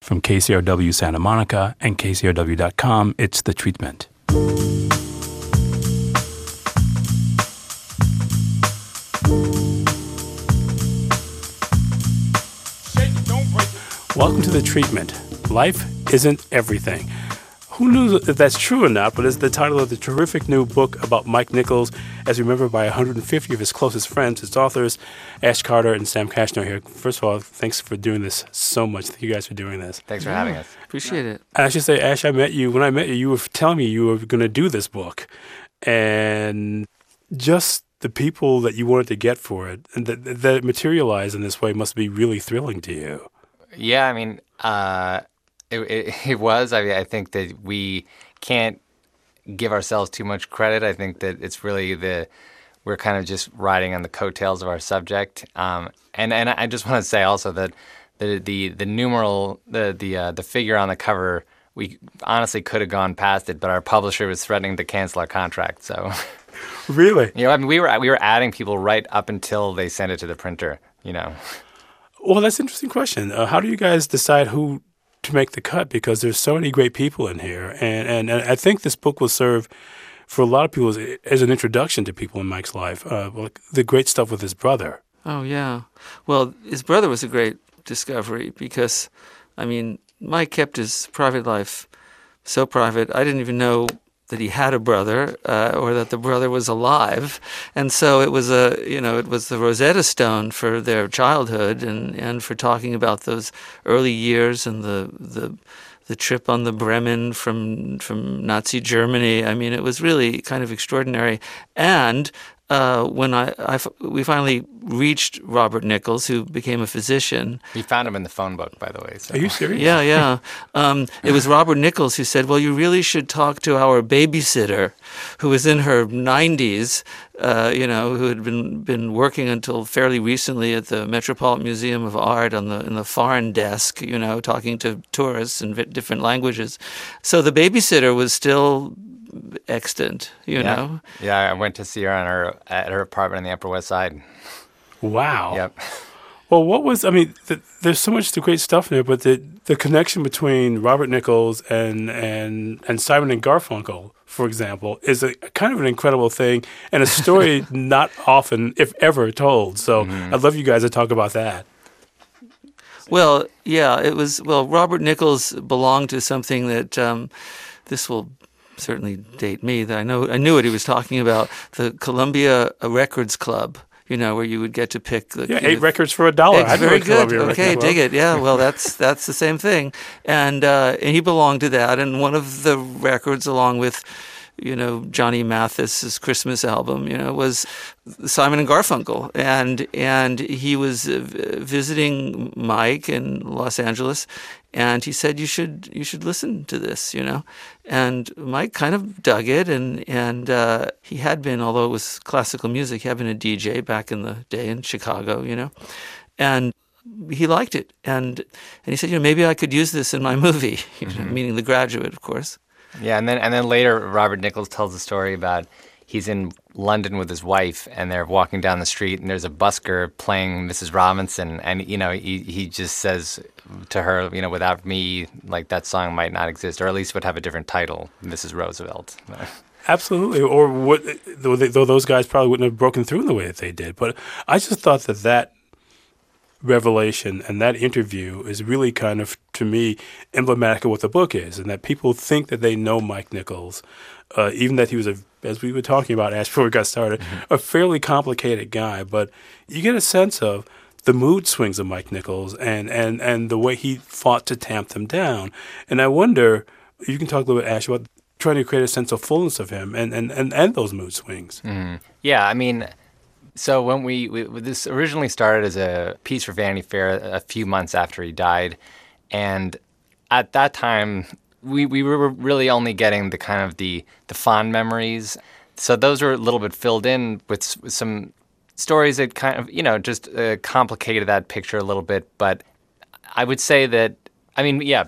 From KCRW Santa Monica and KCRW.com, it's The Treatment. Welcome to The Treatment. Life isn't everything. Who knew if that's true or not, but it's the title of the terrific new book about Mike Nichols, as remembered by 150 of his closest friends, his authors, Ash Carter and Sam Cashner here. First of all, thanks for doing this so much. Thank you guys for doing this. Thanks for having us. Appreciate it. And I should say, Ash, when I met you, you were telling me you were going to do this book. And just the people that you wanted to get for it, and that it materialized in this way must be really thrilling to you. Yeah, I mean, it was. I think that we can't give ourselves too much credit. I think that it's really we're kind of just riding on the coattails of our subject. And I just want to say also that the numeral, the figure on the cover, we honestly could have gone past it, but our publisher was threatening to cancel our contract. So, really, I mean, we were adding people right up until they sent it to the printer. Well, that's an interesting question. How do you guys decide who to make the cut? Because there's so many great people in here. And I think this book will serve for a lot of people as an introduction to people in Mike's life. Like the great stuff with his brother. Oh, yeah. Well, his brother was a great discovery because, I mean, Mike kept his private life so private. I didn't even know that he had a brother or that the brother was alive. And so it was it was the Rosetta Stone for their childhood and for talking about those early years and the trip on the Bremen from Nazi Germany. I mean, it was really kind of extraordinary. And when we finally reached Robert Nichols, who became a physician. We found him in the phone book, by the way. So. Are you serious? Yeah. It was Robert Nichols who said, well, you really should talk to our babysitter, who was in her 90s, who had been working until fairly recently at the Metropolitan Museum of Art in the foreign desk, talking to tourists in different languages. So the babysitter was still extant, know? Yeah, I went to see her at her apartment on the Upper West Side. Wow. Yep. Well, there's so much great stuff in there, but the connection between Robert Nichols and Simon and Garfunkel, for example, is a kind of an incredible thing and a story not often, if ever, told. So I'd love you guys to talk about that. Well, yeah, it was. Well, Robert Nichols belonged to something that this will certainly date me. That I knew what he was talking about. The Columbia Records Club. Where you would get to pick 8 records for $1. Very good. Okay, dig it. Yeah, well, that's the same thing. And he belonged to that. And one of the records, along with Johnny Mathis's Christmas album, was Simon and Garfunkel, and he was visiting Mike in Los Angeles, and he said you should listen to this, and Mike kind of dug it, and he had been, although it was classical music, he had been a DJ back in the day in Chicago, and he liked it, and he said, maybe I could use this in my movie, meaning The Graduate, of course. Yeah, and then later Robert Nichols tells a story about he's in London with his wife and they're walking down the street and there's a busker playing Mrs. Robinson and he just says to her, without me, like that song might not exist, or at least would have a different title, Mrs. Roosevelt. Absolutely, or though those guys probably wouldn't have broken through in the way that they did. But I just thought that revelation and that interview is really kind of, to me, emblematic of what the book is, and that people think that they know Mike Nichols, even that he was, as we were talking about Ash before we got started, a fairly complicated guy. But you get a sense of the mood swings of Mike Nichols and the way he fought to tamp them down. And I wonder, you can talk a little bit, Ash, about trying to create a sense of fullness of him and those mood swings. Mm-hmm. Yeah, I mean, so when we this originally started as a piece for Vanity Fair a few months after he died, and at that time we were really only getting the kind of the fond memories. So those were a little bit filled in with some stories that kind of just complicated that picture a little bit. But I would say that, I mean, yeah,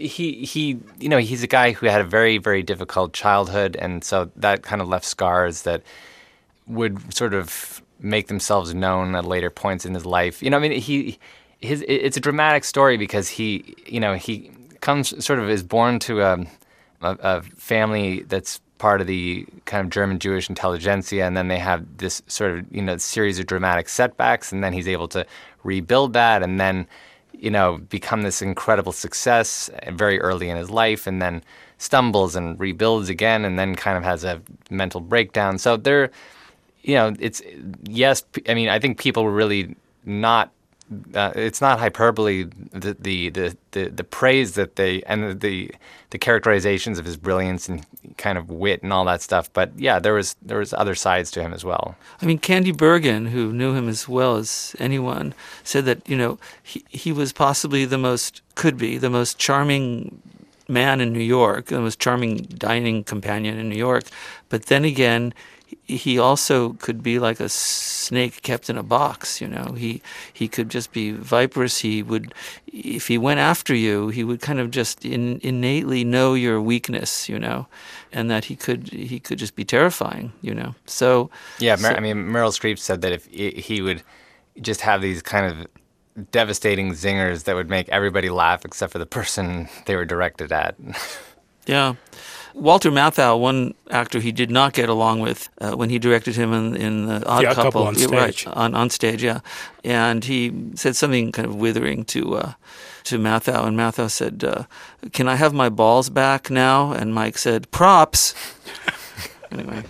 he's a guy who had a very, very difficult childhood, and so that kind of left scars that would sort of make themselves known at later points in his life. I mean, it's a dramatic story because he comes sort of is born to a family that's part of the kind of German Jewish intelligentsia, and then they have this sort of series of dramatic setbacks, and then he's able to rebuild that, and then become this incredible success very early in his life, and then stumbles and rebuilds again, and then kind of has a mental breakdown. So it's yes. I mean, I think people were really not. It's not hyperbole. The praise that they and the characterizations of his brilliance and kind of wit and all that stuff. But yeah, there was other sides to him as well. I mean, Candy Bergen, who knew him as well as anyone, said that he was possibly the most charming man in New York, the most charming dining companion in New York. But then again, he also could be like a snake kept in a box. He could just be viperous. He would, if he went after you, he would kind of just innately know your weakness, and that he could just be terrifying, So yeah, I mean, Meryl Streep said that if he would just have these kind of devastating zingers that would make everybody laugh except for the person they were directed at. Yeah. Walter Matthau, one actor he did not get along with when he directed him in The Odd Couple on stage. Right, on stage, yeah. And he said something kind of withering to Matthau, and Matthau said, "Can I have my balls back now?" And Mike said, "Props." Anyway.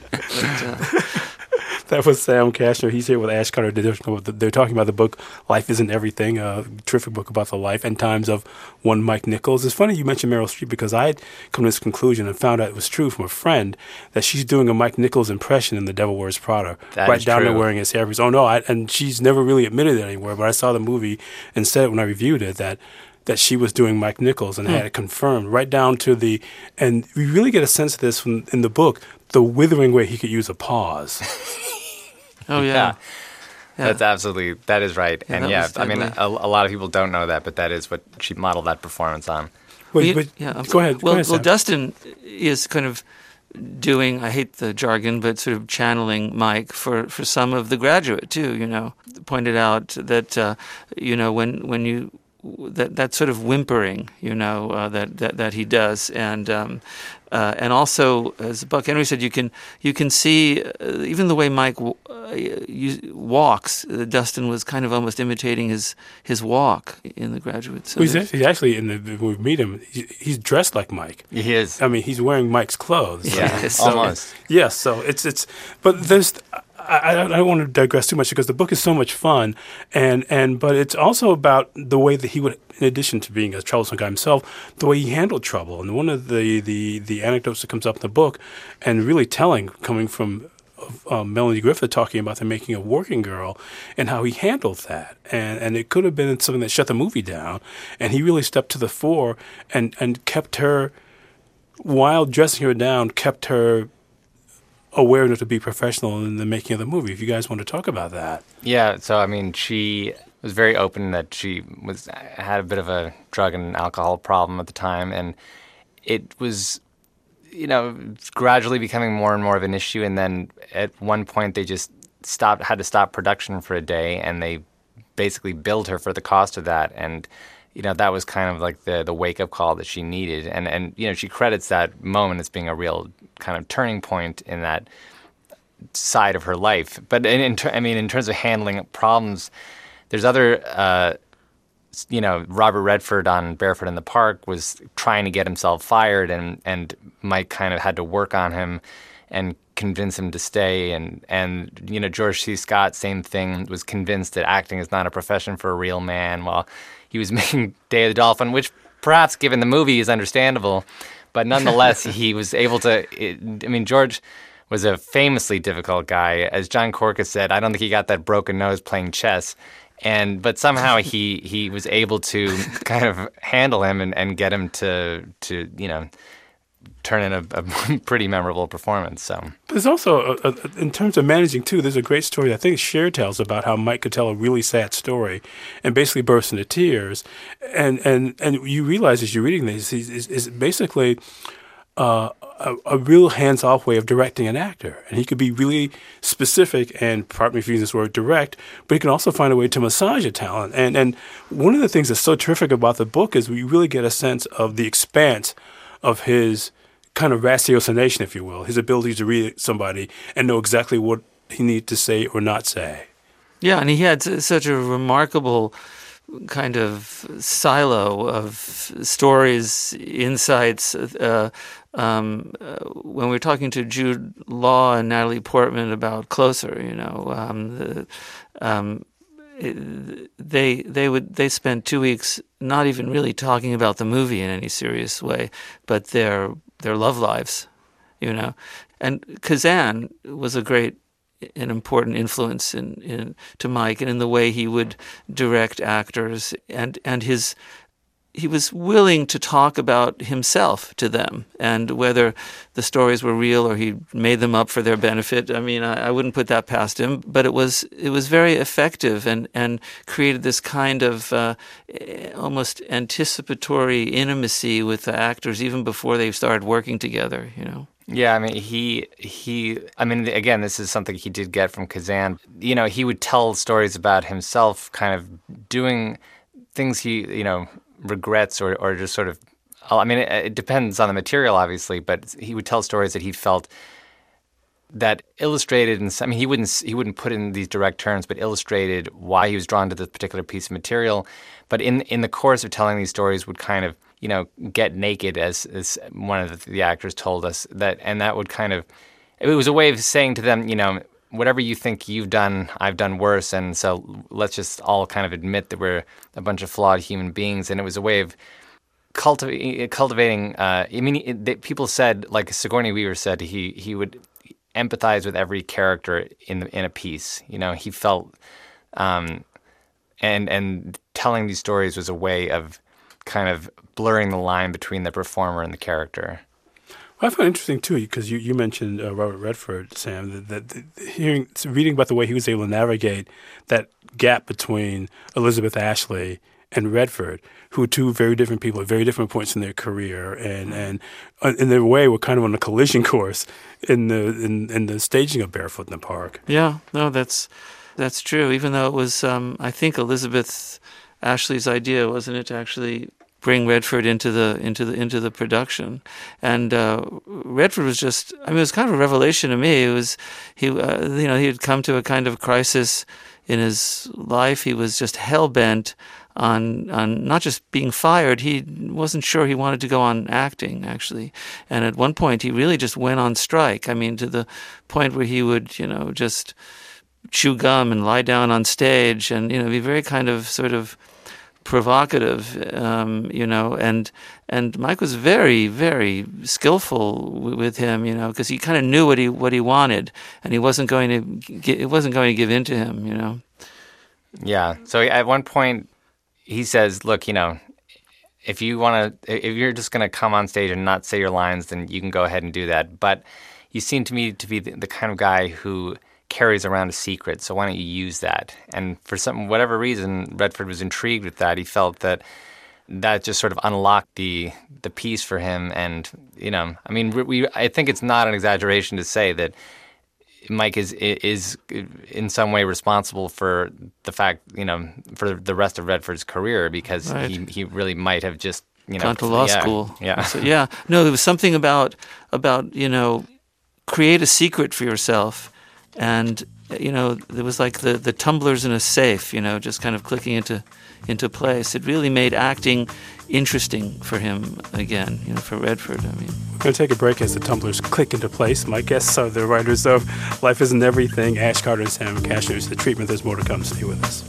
That was Sam Kastner. He's here with Ash Carter. They're talking about the book Life Isn't Everything, a terrific book about the life and times of one Mike Nichols. It's funny you mentioned Meryl Streep because I had come to this conclusion and found out it was true from a friend that she's doing a Mike Nichols impression in The Devil Wears Prada. That right is down true. there wearing his hair. Oh, no, and she's never really admitted it anywhere, but I saw the movie and said it when I reviewed it that she was doing Mike Nichols and had it confirmed right down to and we really get a sense of this in the book, the withering way he could use a pause. Oh, yeah. That is right. Yeah, and that yeah, was I mean, deadly. a lot of people don't know that, but that is what she modeled that performance on. Go ahead. Well, Sam. Dustin is kind of doing, I hate the jargon, but sort of channeling Mike for some of The Graduate too. Pointed out that when you that sort of whimpering, that he does, and also, as Buck Henry said, you can see even the way Mike walks. Dustin was kind of almost imitating his walk in The Graduate. So he's actually when we meet him, he's dressed like Mike. He is. I mean, he's wearing Mike's clothes. Yeah, so- almost. Yes, so it's but there's. I don't want to digress too much because the book is so much fun, but it's also about the way that he would, in addition to being a troublesome guy himself, the way he handled trouble. And one of the anecdotes that comes up in the book, and really telling, coming from Melanie Griffith talking about the making of Working Girl and how he handled that, and it could have been something that shut the movie down, and he really stepped to the fore and kept her, while dressing her down, kept her aware enough to be professional in the making of the movie. If you guys want to talk about that. Yeah, so I mean, she was very open that she had a bit of a drug and alcohol problem at the time, and it was, gradually becoming more and more of an issue. And then at one point, they just had to stop production for a day, and they basically billed her for the cost of that. And that was kind of like the wake up call that she needed. And she credits that moment as being a real kind of turning point in that side of her life. But in terms of handling problems, there's other, Robert Redford on Barefoot in the Park was trying to get himself fired, and Mike kind of had to work on him and convince him to stay. And George C. Scott, same thing, was convinced that acting is not a profession for a real man while he was making Day of the Dolphin, which perhaps given the movie is understandable. But nonetheless, he was able to. George was a famously difficult guy. As John Cork said, I don't think he got that broken nose playing chess. But somehow he was able to kind of handle him and get him to turn in a pretty memorable performance. So there's also, in terms of managing too, there's a great story I think Cher tells about how Mike could tell a really sad story and basically burst into tears. And you realize as you're reading this, is basically a real hands-off way of directing an actor. And he could be really specific and, pardon me for using this word, direct, but he can also find a way to massage a talent. And one of the things that's so terrific about the book is we really get a sense of the expanse of his kind of ratiocination, if you will, his ability to read somebody and know exactly what he needs to say or not say. Yeah, and he had such a remarkable kind of silo of stories, insights. When we were talking to Jude Law and Natalie Portman about Closer, they spent 2 weeks not even really talking about the movie in any serious way, but their love lives, And Kazan was an important influence to Mike, and in the way he would direct actors, and he was willing to talk about himself to them, and whether the stories were real or he made them up for their benefit. I mean, I wouldn't put that past him, but it was very effective and created this kind of almost anticipatory intimacy with the actors even before they started working together, Yeah, I mean, again, this is something he did get from Kazan. He would tell stories about himself kind of doing things he, regrets or just sort of, I mean, it depends on the material, obviously, but he would tell stories that he felt that illustrated, and I mean, he wouldn't put in these direct terms, but illustrated why he was drawn to this particular piece of material. But in the course of telling these stories would kind of, get naked, as one of the actors told us, and that would kind of, it was a way of saying to them, whatever you think you've done, I've done worse, and so let's just all kind of admit that we're a bunch of flawed human beings. And it was a way of cultivating. People said, like Sigourney Weaver said, he would empathize with every character in a piece. He felt, and telling these stories was a way of kind of blurring the line between the performer and the character. Well, I find it interesting too, because you mentioned Robert Redford, Sam. That reading about the way he was able to navigate that gap between Elizabeth Ashley and Redford, who were two very different people at very different points in their career, and in their way were kind of on a collision course in the staging of Barefoot in the Park. Yeah, no, that's true. Even though it was, I think Elizabeth Ashley's idea, wasn't it, to actually bring Redford into the production, and Redford was just, I mean, it was kind of a revelation to me. It was he had come to a kind of crisis in his life. He was just hell bent on not just being fired. He wasn't sure he wanted to go on acting, actually, and at one point he really just went on strike. I mean, to the point where he would just chew gum and lie down on stage, and be very kind of sort of provocative, and Mike was very, very skillful with him, because he kind of knew what he wanted, and it wasn't going to give in to him, Yeah. So at one point, he says, "Look, if you're just going to come on stage and not say your lines, then you can go ahead and do that. But you seem to me to be the kind of guy who carries around a secret, so why don't you use that?" And for whatever reason, Redford was intrigued with that. He felt that just sort of unlocked the piece for him. And I mean, I think it's not an exaggeration to say that Mike is in some way responsible for the fact, for the rest of Redford's career, because right. he really might have just gone to law school. Yeah, so, yeah. No, there was something about create a secret for yourself. And, there was like the tumblers in a safe, just kind of clicking into place. It really made acting interesting for him again, for Redford. I mean, we're going to take a break as the tumblers click into place. My guests are the writers of Life Isn't Everything, Ash Carter and Sam Kashner. The Treatment. There's more to come. Stay with us.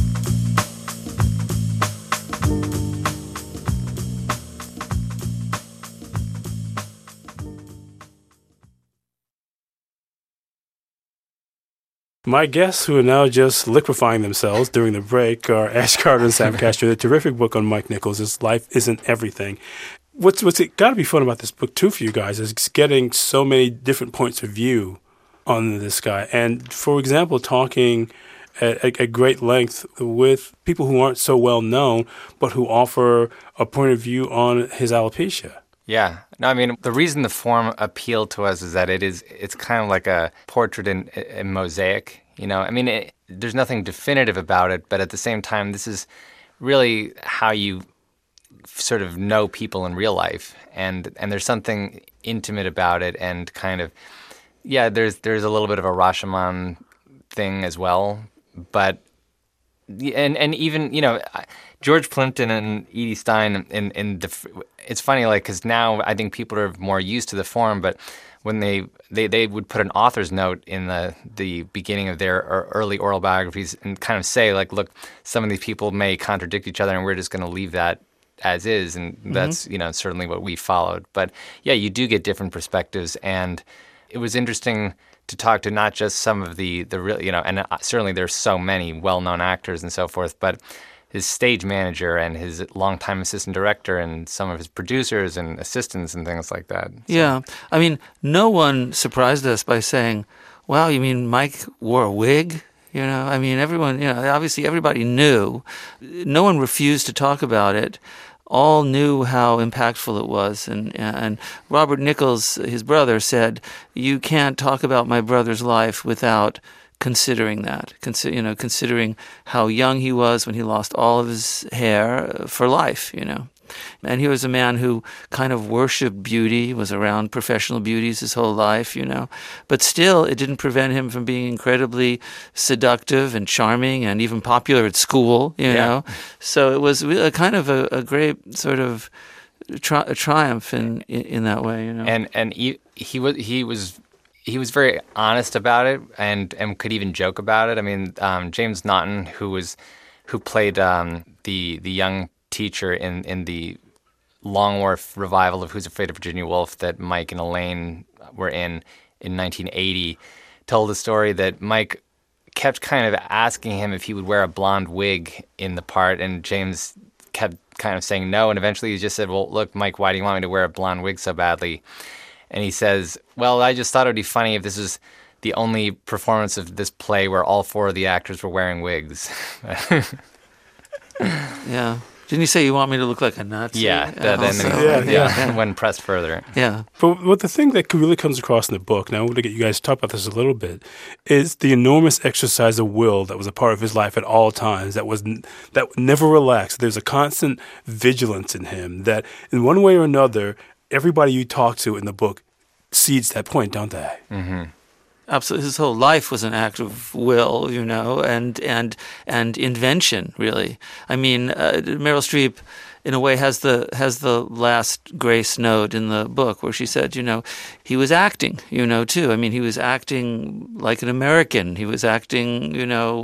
My guests, who are now just liquefying themselves during the break, are Ash Carter and Sam Kashner. The terrific book on Mike Nichols is Life Isn't Everything. What's got to be fun about this book, too, for you guys, is getting so many different points of view on this guy. And, for example, talking at great length with people who aren't so well known, but who offer a point of view on his alopecia. Yeah. No, I mean, the reason the form appealed to us is that it's kind of like a portrait in mosaic, you know? I mean, there's nothing definitive about it, but at the same time, this is really how you sort of know people in real life. And there's something intimate about it, and kind of, yeah, there's a little bit of a Rashomon thing as well, but and even, you know, George Plimpton and Edie Stein it's funny, like, because now I think people are more used to the form, but when they would put an author's note in the beginning of their early oral biographies and kind of say, like, look, some of these people may contradict each other, and we're just going to leave that as is, and that's, you know, certainly what we followed. But yeah, you do get different perspectives, and it was interesting to talk to not just some of the real, you know, and certainly there's so many well-known actors and so forth, but his stage manager and his longtime assistant director and some of his producers and assistants and things like that. So. Yeah. I mean, no one surprised us by saying, wow, you mean Mike wore a wig? You know, I mean, everyone, you know, obviously everybody knew. No one refused to talk about it. All knew how impactful it was. And Robert Nichols, his brother, said, you can't talk about my brother's life without considering that, considering how young he was when he lost all of his hair for life, you know. And he was a man who kind of worshipped beauty, was around professional beauties his whole life, you know. But still, it didn't prevent him from being incredibly seductive and charming and even popular at school, you know. So it was a kind of a great sort of triumph in that way, you know. And he was very honest about it and could even joke about it. I mean, James Naughton, who played the young teacher in the Long Wharf revival of Who's Afraid of Virginia Woolf that Mike and Elaine were in 1980, told a story that Mike kept kind of asking him if he would wear a blonde wig in the part, and James kept kind of saying no, and eventually he just said, well, look, Mike, why do you want me to wear a blonde wig so badly? And he says, well, I just thought it would be funny if this was the only performance of this play where all four of the actors were wearing wigs. Yeah. Didn't you say you want me to look like a Nazi? Yeah, when pressed further. Yeah. But what the thing that really comes across in the book, now I want to get you guys to talk about this a little bit, is the enormous exercise of will that was a part of his life at all times, that never relaxed. There's a constant vigilance in him that in one way or another, everybody you talk to in the book cedes that point, don't they? Mm-hmm. Absolutely. His whole life was an act of will, you know, and invention, really. I mean, Meryl Streep, in a way, has the last grace note in the book where she said, you know, he was acting, you know, too. I mean, he was acting like an American. He was acting, you know,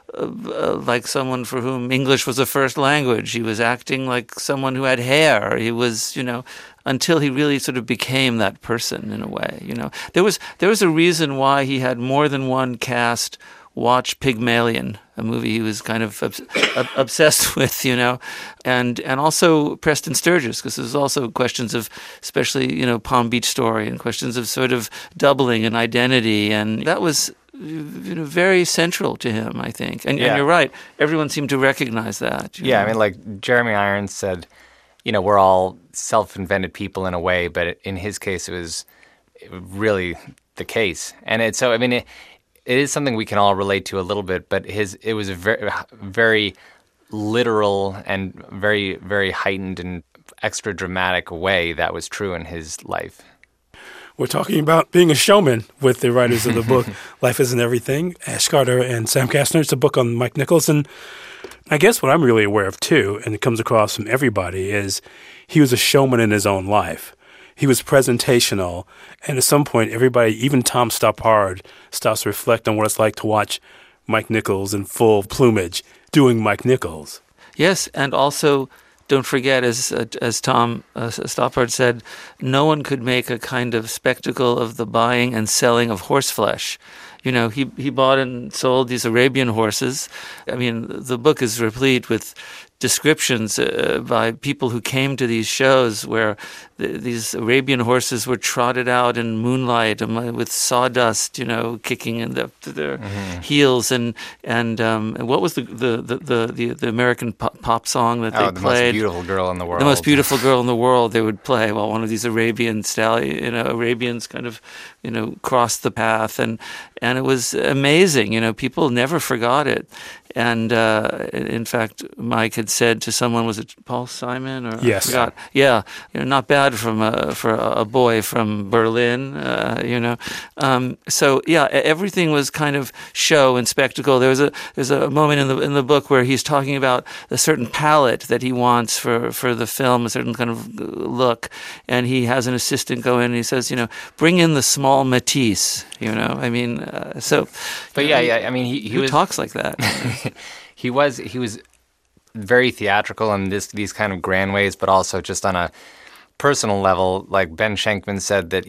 like someone for whom English was a first language. He was acting like someone who had hair. He was, you know, until he really sort of became that person in a way, you know. There was a reason why he had more than one cast watch Pygmalion, a movie he was kind of obsessed with, you know, and also Preston Sturges, because there's also questions of, especially, you know, Palm Beach Story, and questions of sort of doubling and identity, and that was, you know, very central to him, I think. And you're right, everyone seemed to recognize that. Yeah, I mean, like Jeremy Irons said, you know, we're all self-invented people in a way, but in his case, it was really the case. And I mean, it is something we can all relate to a little bit, but it was a very, very literal and very, very heightened and extra dramatic way that was true in his life. We're talking about being a showman with the writers of the book, Life Isn't Everything, Ash Carter and Sam Kastner. It's a book on Mike Nichols. And I guess what I'm really aware of, too, and it comes across from everybody, is he was a showman in his own life. He was presentational. And at some point, everybody, even Tom Stoppard, stops to reflect on what it's like to watch Mike Nichols in full plumage doing Mike Nichols. Yes, and also, don't forget, as Tom Stoppard said, no one could make a kind of spectacle of the buying and selling of horse flesh. You know, he bought and sold these Arabian horses. I mean, the book is replete with descriptions by people who came to these shows where these Arabian horses were trotted out in moonlight with sawdust, kicking in their heels, and what was the American pop song that they played? The most beautiful girl in the world. The most beautiful girl in the world. They would play while one of these Arabian Arabians kind of crossed the path, and it was amazing. People never forgot it. And in fact, Mike had said to someone, was it Paul Simon? Or yes. I forgot. Yeah, not bad for a boy from Berlin. So yeah, everything was kind of show and spectacle. There's a moment in the book where he's talking about a certain palette that he wants for the film, a certain kind of look, and he has an assistant go in and he says, bring in the small Matisse. So. But yeah. I mean, he who talks like that? He was very theatrical in these kind of grand ways, but also just on a personal level. Like Ben Schenkman said that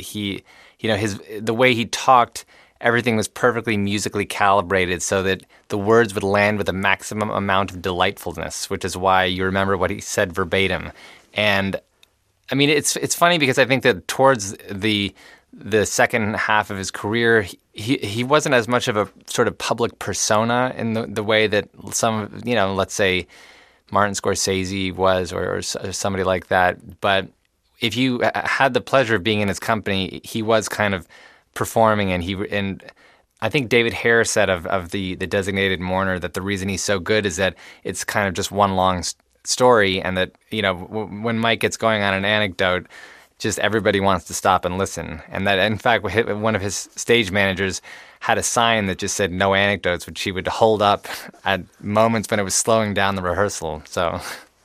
the way he talked, everything was perfectly musically calibrated so that the words would land with a maximum amount of delightfulness, which is why you remember what he said verbatim. And I mean, it's funny because I think that towards the second half of his career, he wasn't as much of a sort of public persona in the way that some, let's say Martin Scorsese was or somebody like that. But if you had the pleasure of being in his company, he was kind of performing, and I think David Hare said of the Designated Mourner that the reason he's so good is that it's kind of just one long story, and that when Mike gets going on an anecdote, just everybody wants to stop and listen. And that, in fact, one of his stage managers had a sign that just said no anecdotes, which he would hold up at moments when it was slowing down the rehearsal. So,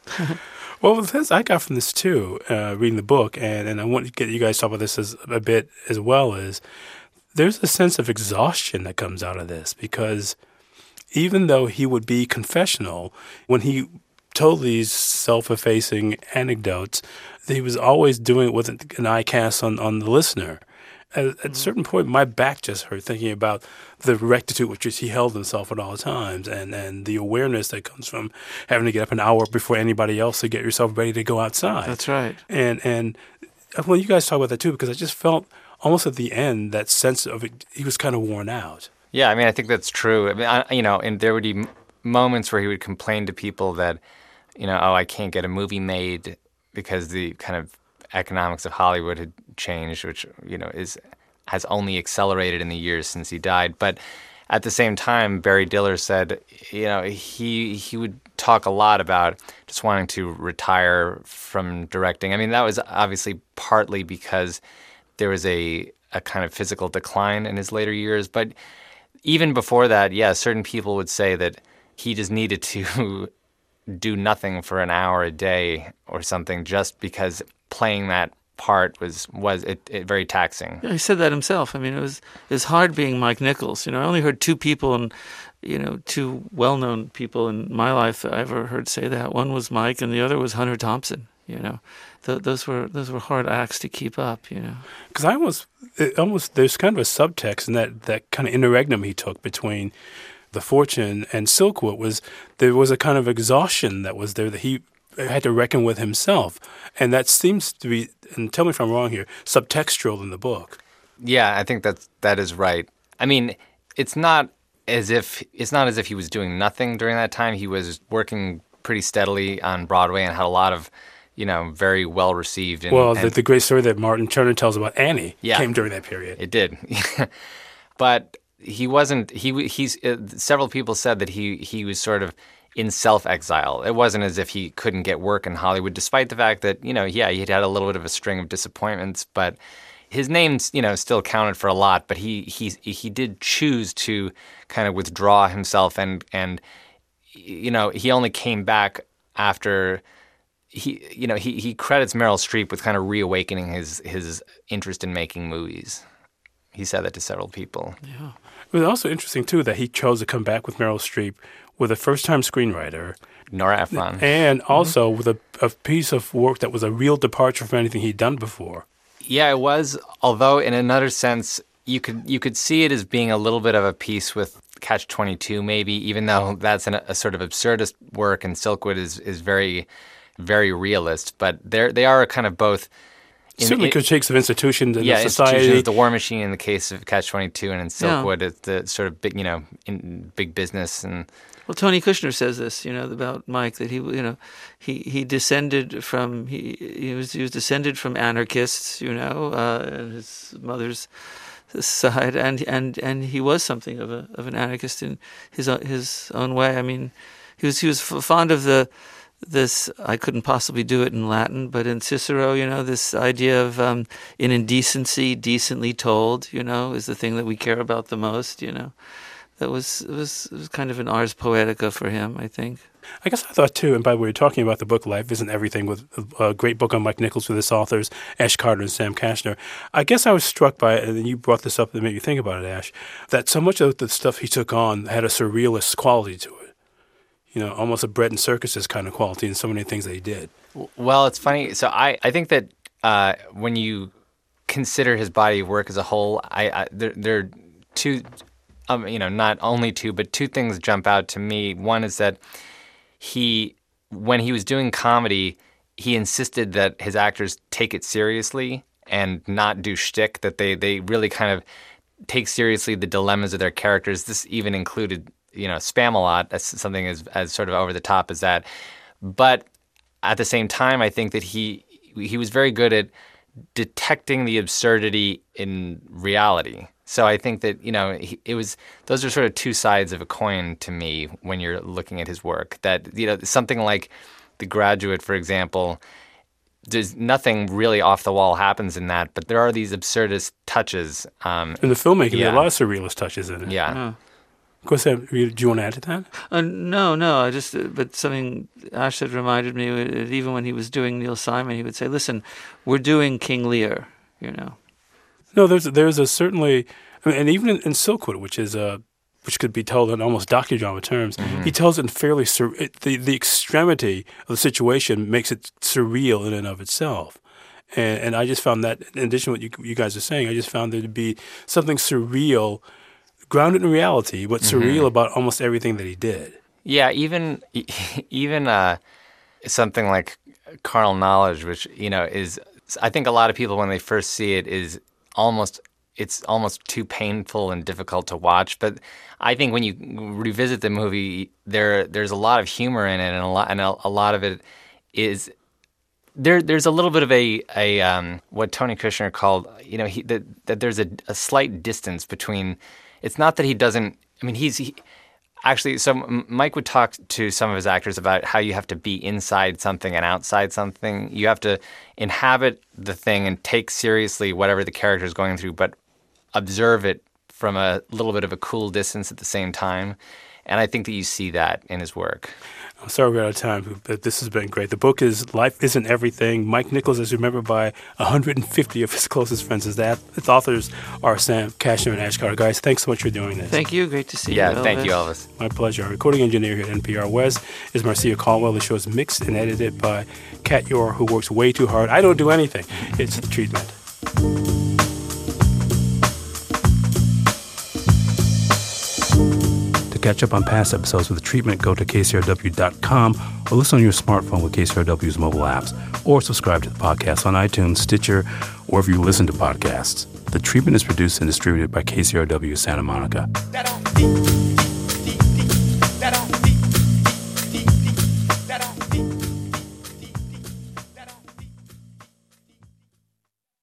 well, the sense I got from this too, reading the book, and I want to get you guys to talk about this a bit as well, is there's a sense of exhaustion that comes out of this, because even though he would be confessional, when he told these self-effacing anecdotes, he was always doing it with an eye cast on the listener. At a certain point, my back just hurt thinking about the rectitude with which he held himself at all times, and the awareness that comes from having to get up an hour before anybody else to get yourself ready to go outside. That's right. And well, you guys talk about that too, because I just felt almost at the end that sense of it, he was kind of worn out. Yeah, I mean, I think that's true. I mean, and there would be moments where he would complain to people that, I can't get a movie made because the kind of economics of Hollywood had changed, which, has only accelerated in the years since he died. But at the same time, Barry Diller said, he would talk a lot about just wanting to retire from directing. I mean, that was obviously partly because there was a kind of physical decline in his later years. But even before that, yeah, certain people would say that he just needed to do nothing for an hour a day or something, just because playing that part was very taxing. Yeah, he said that himself. I mean, it was hard being Mike Nichols. I only heard two people, and two well-known people in my life that I ever heard say that. One was Mike, and the other was Hunter Thompson. Those were hard acts to keep up. Because almost there's kind of a subtext in that kind of interregnum he took between The Fortune and Silkwood. There was a kind of exhaustion that was there that he had to reckon with himself, and that seems to be, and tell me if I'm wrong here, subtextual in the book. Yeah, I think that is right. I mean, it's not as if he was doing nothing during that time. He was working pretty steadily on Broadway and had a lot of, very well received. The great story that Martin Turner tells about Annie came during that period. It did, but he wasn't. He's several people said that he was sort of in self-exile. It wasn't as if he couldn't get work in Hollywood, despite the fact that, he'd had a little bit of a string of disappointments, but his name, still counted for a lot. But he did choose to kind of withdraw himself, and he only came back after he credits Meryl Streep with kind of reawakening his interest in making movies. He said that to several people. Yeah. It was also interesting, too, that he chose to come back with Meryl Streep with a first-time screenwriter. Nora Ephron. And also with a piece of work that was a real departure from anything he'd done before. Yeah, it was. Although, in another sense, you could see it as being a little bit of a piece with Catch-22 maybe, even though that's a sort of absurdist work, and Silkwood is very, very realist. But they are kind of both. Certainly critiques of institutions and society. Institutions, the war machine in the case of Catch-22, and in Silkwood, it's the sort of big, in big business. And well, Tony Kushner says this, about Mike, that he descended from he was descended from anarchists, and his mother's side, and he was something of an anarchist in his own way. I mean, he was fond of this, I couldn't possibly do it in Latin, but in Cicero, this idea of in indecency, decently told, is the thing that we care about the most, That was kind of an ars poetica for him, I think. I guess I thought, too, and by the way, we're talking about the book Life Isn't Everything, with a great book on Mike Nichols with its authors, Ash Carter and Sam Kashner. I guess I was struck by it, and then you brought this up that made me think about it, Ash, that so much of the stuff he took on had a surrealist quality to it. Almost a bread and circuses kind of quality in so many things that he did. Well, it's funny. So I think that when you consider his body of work as a whole, there are two, not only two, but two things jump out to me. One is that when he was doing comedy, he insisted that his actors take it seriously and not do shtick, that they really kind of take seriously the dilemmas of their characters. This even included Spamalot as something as sort of over the top as that. But at the same time, I think that he was very good at detecting the absurdity in reality. So I think that, those are sort of two sides of a coin to me when you're looking at his work. That, something like The Graduate, for example, there's nothing really off the wall happens in that, but there are these absurdist touches. In the filmmaking, there are a lot of surrealist touches in it. Yeah. Oh. Of course, do you want to add to that? No. But something Ash had reminded me, even when he was doing Neil Simon, he would say, listen, we're doing King Lear, No, there's a certainly, and even in Silkwood, which could be told in almost docudrama terms, he tells it in fairly, the extremity of the situation makes it surreal in and of itself. And I just found that, in addition to what you guys are saying, I just found there to be something surreal, grounded in reality, but surreal about almost everything that he did. Yeah, even something like Carnal Knowledge, which is, I think a lot of people when they first see it it's almost too painful and difficult to watch. But I think when you revisit the movie, there's a lot of humor in it, and a lot of it is. There's a little bit of a what Tony Kushner called, that there's a slight distance between. It's not that he doesn't. I mean, actually. So Mike would talk to some of his actors about how you have to be inside something and outside something. You have to inhabit the thing and take seriously whatever the character is going through, but observe it from a little bit of a cool distance at the same time. And I think that you see that in his work. I'm sorry we're out of time, but this has been great. The book is Life Isn't Everything. Mike Nichols is remembered by 150 of his closest friends. Its authors are Sam Kashner and Ash Carter. Guys, thanks so much for doing this. Thank you. Great to see you, Yeah, Elvis. thank you, Elvis. My pleasure. Our recording engineer here at NPR West is Marcia Caldwell. The show is mixed and edited by Kat Yor, who works way too hard. I don't do anything. It's The Treatment. To catch up on past episodes of The Treatment, go to kcrw.com or listen on your smartphone with KCRW's mobile apps, or subscribe to the podcast on iTunes, Stitcher, or wherever you listen to podcasts. The Treatment is produced and distributed by KCRW Santa Monica.